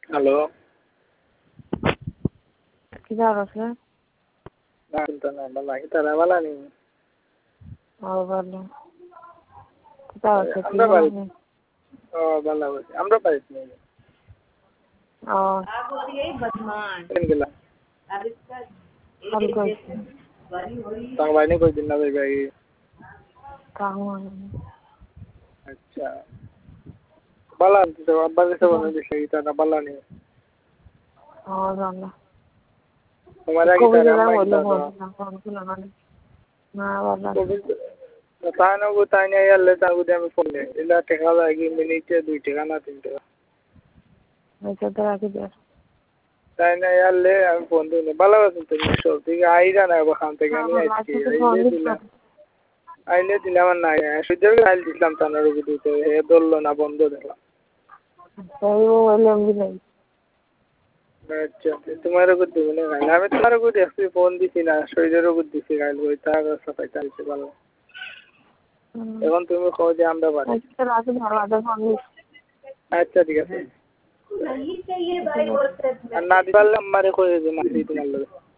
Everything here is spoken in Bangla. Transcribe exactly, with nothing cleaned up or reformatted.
হ্যালো। কিতা আছে? না চিন্তা নাই বালা তারা বালা নি। ও ভালো। কিতা আছে? আমরা বাড়ি ও বালা বসে আমরা বাড়ি নেই। ও आप होती है बदमाश কেন গেলা? अब इसका कल को बड़ी हुई তার বাইরে কই দিন না ভাই। काम আচ্ছা বালা তো আব্বা কাছে বলে দিছে তারা বালা নি। और जाना তোমার আগে को भी তারা जरा মাইক बोलो দাও। बोल ना कौन सी लगाने ना वाला তাই না গো তাই না ইয়ালে তা গুদে আমি ফোন দে এলা টাকা লাগি মিনিটে দুই টাকা না তিন টাকা। मैं चतरा के दे তাই না ইয়ালে আমি ফোন দিই বালা আছে তুমি সব ঠিক আইরা না ওখান থেকে আমি আইছি আইলে দিলাম আইলে দিলাম না সুযোগ আইল দিলাম তানার বিদ্যুতে হে দললো না বন্ধ দিলাম। सही वो वाले हम भी नहीं আচ্ছা তোমার কো দিব না গাইল আমি তোমার কো দেখছি ফোন দিছি না শরীরের কো দিছি গাইল ওই তার সাথে চাইছে ভালো। এখন তুমি কও যে আমরা বাড়ি। अच्छा रात में दरवाजा फोन আচ্ছা ঠিক আছে। नहीं चाहिए भाई बोलते আর না দিবালে আমারে কই যে মারি তোমার লগে।